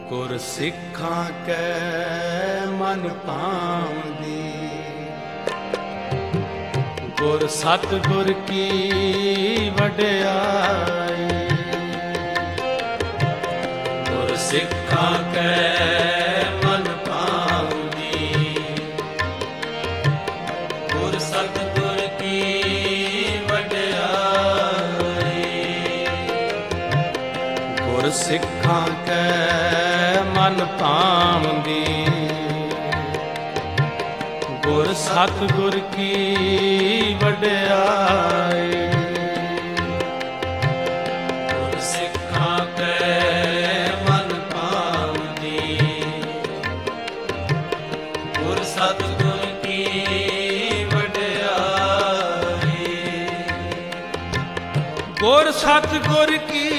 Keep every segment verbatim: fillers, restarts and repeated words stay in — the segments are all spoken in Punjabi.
ਗੁਰ ਸਿੱਖਾਂ ਕੈ ਮਨ ਭਾਉਂਦੀ, ਗੁਰ ਸਤਿਗੁਰ ਕੀ ਵਡਿਆਈ। ਗੁਰ ਸਿੱਖਾਂ ਕੈ ਮਨ ਭਾਉਂਦੀ, ਗੁਰ ਸਤਿਗੁਰ ਕੀ ਵਡਿਆਈ। ਗੁਰ ਸਿੱਖਾਂ ਕੈ ਮਨ ਭਾਉਂਦੀ, ਗੁਰ ਸਤਿਗੁਰ ਕੀ ਵਡਿਆਈ। ਗੁਰ ਸਿੱਖਾਂ ਕੈ ਮਨ ਭਾਉਂਦੀ, ਗੁਰ ਸਤਿਗੁਰ ਕੀ ਵਡਿਆਈ। ਗੁਰ ਸਤਿਗੁਰ ਕੀ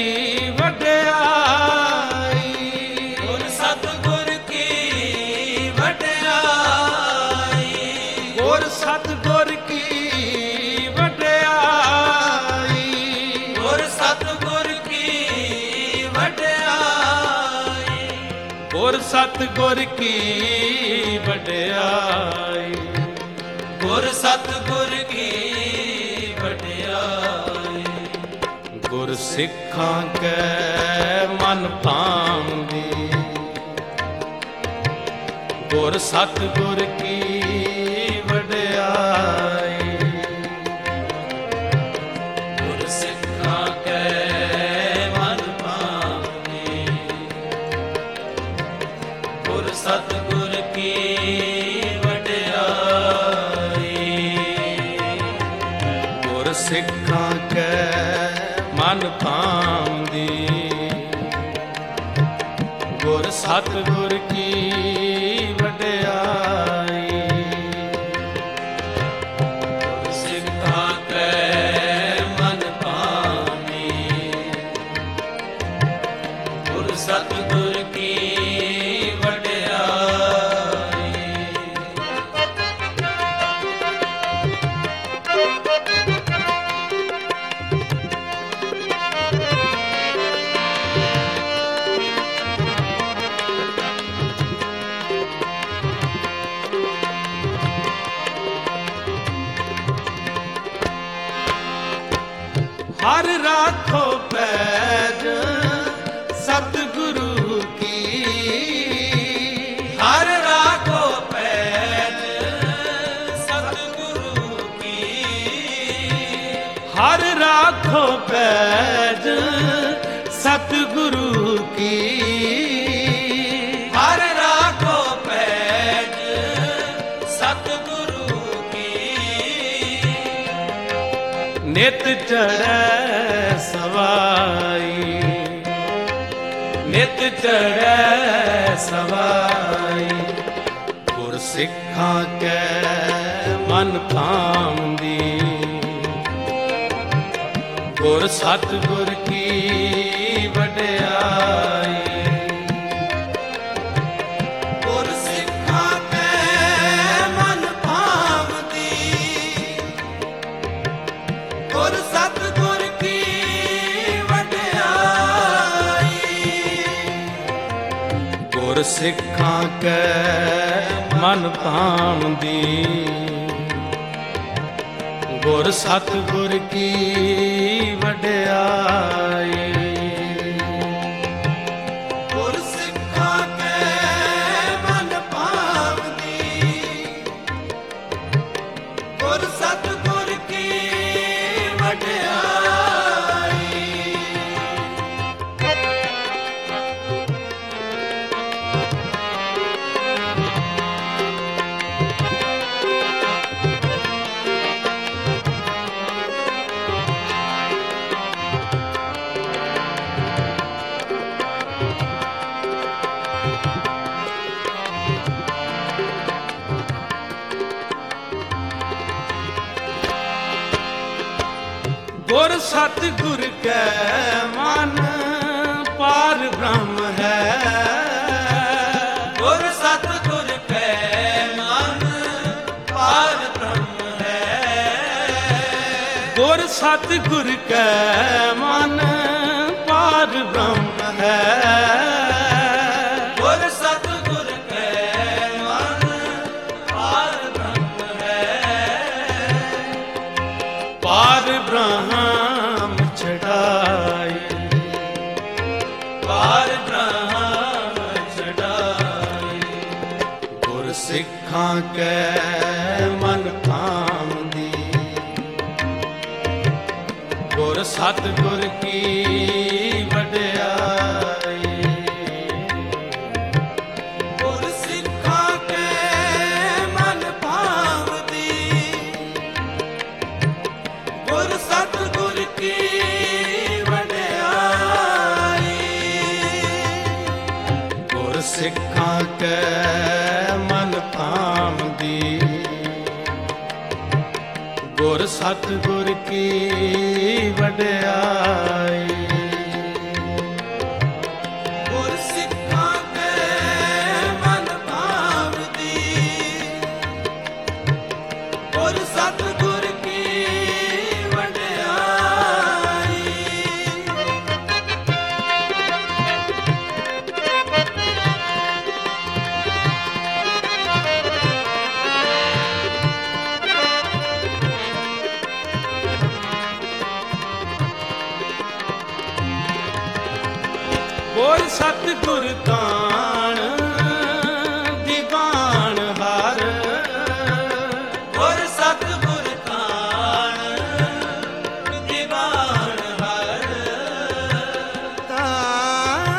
ਵਡਿਆਈ, ਗੁਰ ਸਤਿਗੁਰ ਕੀ ਵਡਿਆਈ। ਗੁਰ ਸਤਿਗੁਰ ਕੀ ਵਡਿਆਈ, ਗੁਰ ਸਤਿਗੁਰ ਕੀ ਵਡਿਆਈ। ਗੁਰ ਸਤਿਗੁਰ ਕੀ ਵਡਿਆਈ, ਗੁਰ ਸਤਿਗੁਰ ਕੀ ਵਡਿਆਈ। ਗੁਰ ਸਿੱਖਾਂ ਕੈ ਮਨ ਭਾਉਂਦੀ, ਗੁਰ ਸਤਿਗੁਰ ਕੀ ਵਡਿਆਈ। ਗੁਰ ਸਿੱਖਾਂ ਕੈ ਮਨ ਭਾਉਂਦੀ, ਗੁਰ ਸਤਿਗੁਰ ਕੀ ਵਡਿਆਈ। ਗੁਰ ਸਿੱਖਾਂ ਕੈ ਮਨ ਭਾਉਂਦੀ, ਗੁਰ ਸਤਿਗੁਰ ਕੀ ਵਡਿਆਈ। ਗੁਰ ਸਿੱਖਾਂ ਕੈ ਮਨ ਭਾਉਂਦੀ, ਗੁਰ ਸਤਿਗੁਰ ਕੀ ਵਡਿਆਈ। ਹਰਿ ਰਾਖੋ ਪੈਜ ਸਤਿਗੁਰੂ ਕੀ, ਹਰਿ ਰਾਖੋ ਪੈਜ ਸਤਿਗੁਰੂ ਕੀ। ਹਰਿ ਰਾਖੋ ਪੈਜ ਸਤਿਗੁਰੂ ਕੀ, ਹਰਿ ਰਾਖੋ ਪੈਜ ਸਤਿਗੁਰੂ ਕੀ। ਨਿਤ ਚੜ੍ਹੈ ਸਵਾਈ, ਨਿਤ ਚੜ੍ਹੈ ਸਵਾਈ। ਗੁਰ ਸਿੱਖਾਂ ਕੈ ਮਨ ਭਾਉਂਦੀ, ਗੁਰ ਸਤਿਗੁਰ ਕੀ ਵਡਿਆਈ। ਗੁਰ ਸਿੱਖਾਂ ਕੈ ਮਨ ਭਾਉਂਦੀ, ਗੁਰ ਸਤਿਗੁਰ ਕੀ ਵਡਿਆਈ। ਗੁਰ ਸਿੱਖਾਂ ਕੈ ਮਨ ਭਾਉਂਦੀ, ਗੁਰ ਸਤਿਗੁਰ ਕੀ ਵਡਿਆਈ। ਗੁਰ ਸਿੱਖਾਂ ਕੈ ਮਨ ਭਾਉਂਦੀ, ਗੁਰ ਸਤਿਗੁਰ ਕੀ ਵਡਿਆਈ। ਗੁਰ ਸਤਿਗੁਰ ਕੈ ਮਨ ਪਾਰ ਬ੍ਰਹਮ ਹੈ, ਗੁਰ ਸਤਿਗੁਰ ਕੈ ਮਨ ਪਾਰ ਬ੍ਰਹਮ ਹੈ। ਗੁਰ ਸਤਿਗੁਰ ਕੈ ਮਨ ਪਾਰ ਬ੍ਰਹਮ ਹੈ। ਬ੍ਰਹਮ ਛਡਾਈ, ਪਾਰ ਬ੍ਰਹਮ ਛਡਾਈ। ਗੁਰ ਸਿੱਖਾਂ ਕੈ ਮਨ ਭਾਉਂਦੀ, ਗੁਰ ਸਤਿਗੁਰ ਕੀ ਵਡਿਆਈ। ਗੁਰ ਸਿੱਖਾਂ ਕੈ ਮਨ ਭਾਉਂਦੀ, ਗੁਰ ਸਤਿਗੁਰ ਕੀ ਵਡਿਆਈ। ਗੁਰ ਸਿੱਖਾਂ ਕੈ ਮਨ ਭਾਉਂਦੀ, ਗੁਰ ਸਤਿਗੁਰ ਕੀ ਵਡਿਆਈ। ਗੁਰ ਸਿੱਖਾਂ ਕੈ ਮਨ ਭਾਉਂਦੀ, ਗੁਰ ਸਤਿਗੁਰ ਕੀ ਵਡਿਆਈ। ਗੁਰ ਸਤਿਗੁਰ ਤਾਣ ਦੀਵਾਨ ਹਾਰ, ਗੁਰ ਸਤਿਗੁਰ ਤਾਣ ਦੀਵਾਨ ਹਾਰ। ਤਾਣ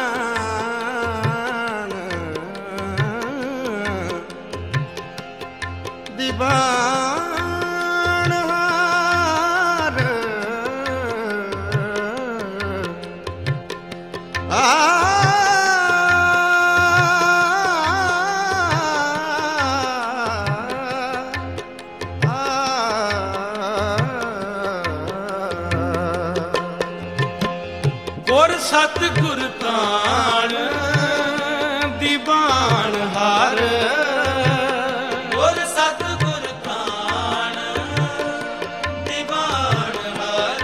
ਦੀਵਾਨ ਹਾਰ। ਆ ਗੁਰ ਸਤਿਗੁਰ ਤਾਣ ਦੀਵਾਨ ਹਾਰ, ਗੁਰ ਸਤਿਗੁਰ ਤਾਣ ਦੀਵਾਨ ਹਾਰ।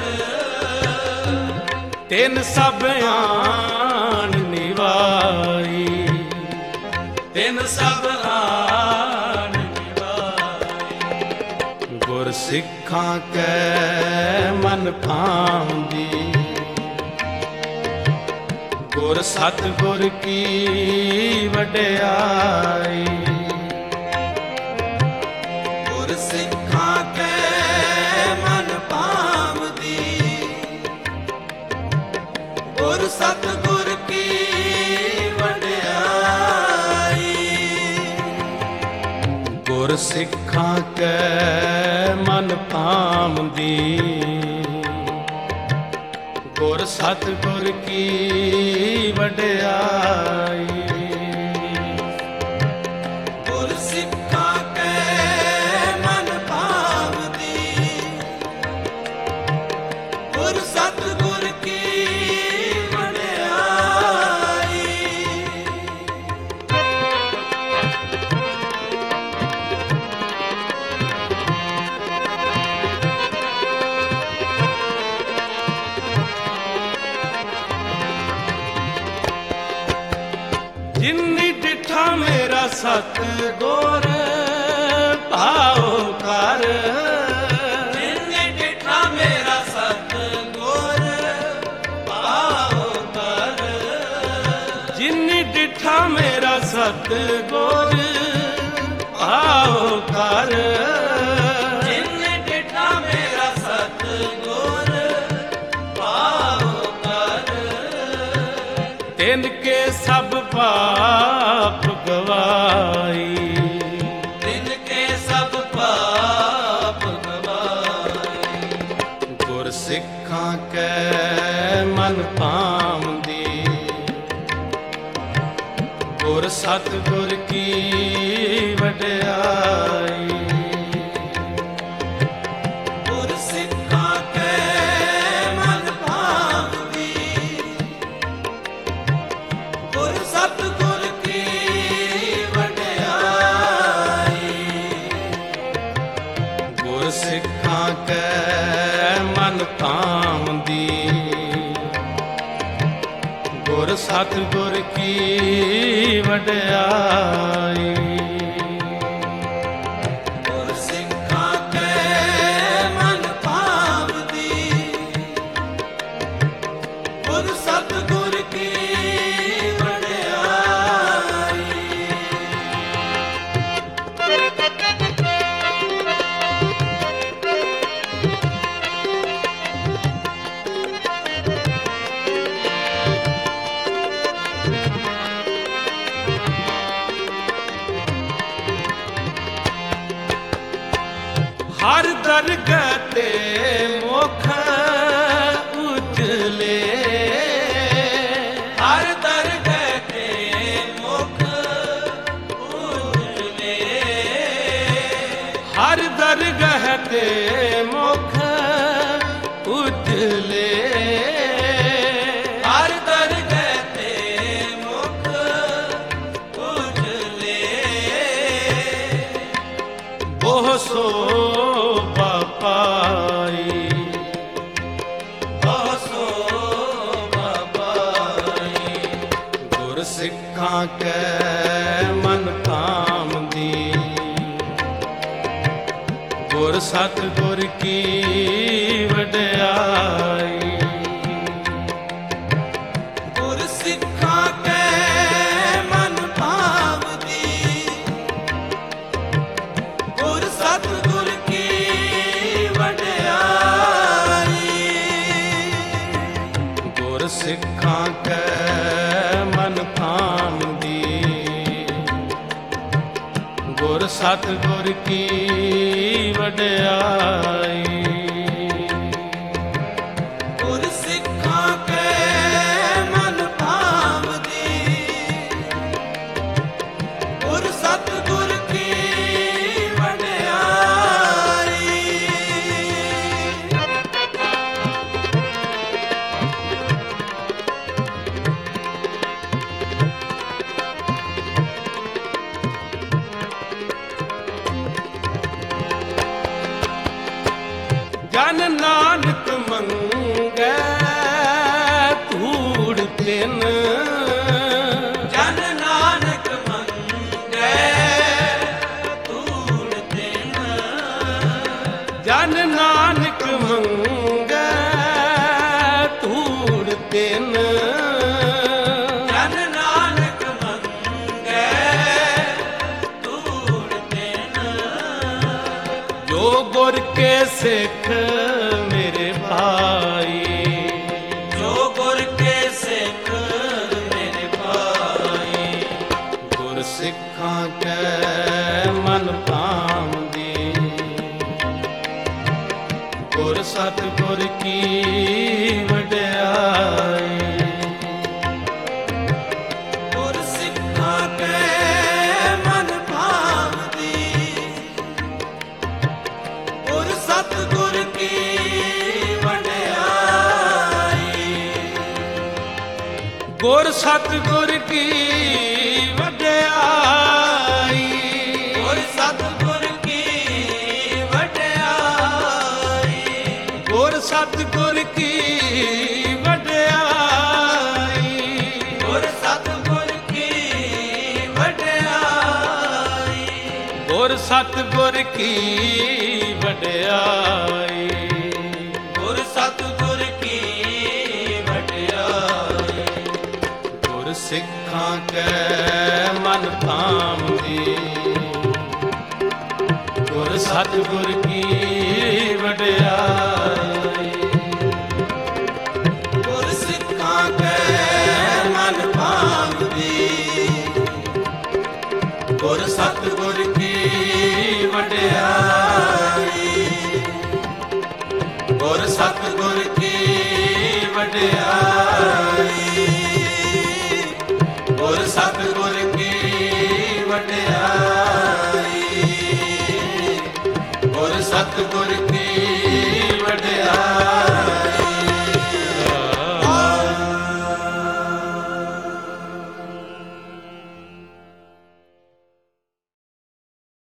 ਤਿੰਨ ਸਭ ਆਣ ਨਿਵਾਈ, ਤਿੰਨ ਸਭ ਆਣ ਨਿਵਾਈ। ਗੁਰ ਸਿੱਖਾਂ ਕੈ ਮਨ ਭਾਉਂਦੀ, ਗੁਰ ਸਤਿਗੁਰ ਕੀ ਵਡਿਆਈ। ਗੁਰ ਸਿੱਖਾਂ ਕੈ ਮਨ ਭਾਉਂਦੀ, ਗੁਰ ਸਤਿਗੁਰ ਕੀ ਵਡਿਆਈ। ਗੁਰ ਸਿੱਖਾਂ ਕੈ ਮਨ ਭਾਉਂਦੀ, ਗੁਰ ਸਤਿਗੁਰ ਕੀ ਵਡਿਆਈ। ਗੁਰ ਸਿੱਖਾਂ ਕੈ ਮਨ ਭਾਉਂਦੀ, ਗੁਰ ਸਤਿਗੁਰ ਕੀ ਵਡਿਆਈ। ਜਿਨੀ ਡਿਠਾ ਮੇਰਾ ਸਤਿਗੁਰ ਭਾਉ ਕਰ, ਜਿਨੀ ਡਿਠਾ ਮੇਰਾ ਸਤਿਗੁਰ ਭਾਉ ਕਰ। ਜਿਨੀ ਡਿਠਾ ਮੇਰਾ ਸਤਿਗੁਰ ਭਾਉ ਕਰ, ਜਿਨੀ ਡਿਠਾ ਮੇਰਾ ਸਤਿਗੁਰ ਭਾਉ ਕਰ। ਤਿਨ ਕੇ ਸਭ ਪਾਪ ਗਵਾਈ, ਤਿਨ ਕੇ ਸਭ ਪਾਪ ਗਵਾਈ। ਗੁਰ ਸਿੱਖਾਂ ਕੈ ਮਨ ਭਾਉਂਦੀ, ਗੁਰ ਸਤਿਗੁਰ ਕੀ ਵਡਿਆਈ। ਗੁਰ ਸਿੱਖਾਂ ਕੈ ਮਨ ਭਾਉਂਦੀ, ਗੁਰ ਸਤਿਗੁਰ ਕੀ ਵਡਿਆਈ। ਗੁਰ ਸਿੱਖਾਂ ਕੈ ਮਨ ਭਾਉਂਦੀ, ਗੁਰ ਸਤਿਗੁਰ ਕੀ ਵਡਿਆਈ। ਗੁਰ ਸਿੱਖਾਂ ਕੈ ਮਨ ਭਾਉਂਦੀ, ਹਰ ਦਰਗਾਹ ਤੇ ਮੁਖ ਉਜਲੇ, ਹਰ ਦਰਗਾਹ ਤੇ ਮੁਖ ਉਜਲੇ, ਹਰ ਦਰਗਾਹ ਤੇ ਮੁਖ ਉਜਲੇ, ਹਰ ਦਰਗਾਹ ਤੇ ਮੁਖ ਉਜਲੇ। ਬਹੁ ਸੋਭਾ ਪਾਈ, ਬਹੁ ਸੋਭਾ ਪਾਈ, ਗੁਰ ਸਿੱਖਾਂ ਕੈ ਮਨ ਭਾਉਂਦੀ, ਗੁਰ ਸਤਿਗੁਰ ਕੀ ਵਡਿਆਈ। ਗੁਰ ਸਿੱਖਾਂ ਕੈ ਮਨ ਭਾਉਂਦੀ, ਗੁਰ ਸਤਿਗੁਰ ਕੀ ਵਡਿਆਈ। ਗੁਰ ਸਿੱਖਾਂ ਕੈ ਮਨ ਭਾਉਂਦੀ, ਗੁਰ ਸਤਿਗੁਰ ਕੀ ਵਡਿਆਈ। ਗੁਰ ਸਿੱਖਾਂ ਕੈ ਮਨ ਭਾਉਂਦੀ, ਗੁਰ ਸਤਿਗੁਰ ਕੀ ਵਡਿਆਈ। ਜਨ ਨਾਨਕ ਮੰਗੈ ਧੂੜ ਤਿਨ, ਜਨ ਨਾਨਕ ਮੰਗੈ ਧੂੜ ਤਿਨ, ਜਨ ਨਾਨਕ ਮੰਗੈ ਧੂੜ ਤਿਨ, ਜਨ ਨਾਨਕ ਮੰਗੈ ਧੂੜ ਤਿਨ। ਜੋ ਗੁਰ ਕੇ ਸਿੱਖ ਮੇਰੇ ਭਾਈ, ਜੋ ਗੁਰ ਕੇ ਸਿੱਖ ਮੇਰੇ ਭਾਈ, ਗੁਰ ਸਿੱਖਾਂ ਕੈ ਮਨ ਭਾਉਂਦੀ, ਗੁਰ ਸਤਿਗੁਰ ਕੀ ਵਡਿਆਈ। ਗੁਰ ਸਿੱਖਾਂ ਕੈ ਮਨ ਭਾਉਂਦੀ, ਗੁਰ ਸਤਿਗੁਰ ਕੀ ਵਡਿਆਈ। ਗੁਰ ਸਤਿਗੁਰ ਕੀ ਵਡਿਆਈ, ਗੁਰ ਸਤਿਗੁਰ ਕੀ ਵਡਿਆਈ, ਗੁਰ ਸਤਿਗੁਰ ਕੀ ਵਡਿਆਈ, ਗੁਰ ਸਤਿਗੁਰ ਕੀ ਵਡਿਆਈ, ਗੁਰ ਸਤਿਗੁਰ ਕੀ ਵਡਿਆਈ, ਗੁਰ ਸਤਿਗੁਰ ਕੀ ਵਡਿਆਈ। ਗੁਰ ਸਿੱਖਾਂ ਕੈ ਮਨ ਭਾਉਂਦੀ, ਗੁਰ ਸਤਿਗੁਰ ਕੀ ਵਡਿਆਈ। ਗੁਰ ਸਿੱਖਾਂ ਕੈ ਮਨ ਭਾਉਂਦੀ, ਗੁਰ ਸਤਿਗੁਰ ਕੀ ਵਡਿਆਈ। ਗੁਰ ਸਤਿਗੁਰ ਕੀ ਵਡਿਆਈ, ਗੁਰ ਸਤਿਗੁਰ ਕੀ ਵਡਿਆਈ, ਗੁਰ ਸਤਿਗੁਰ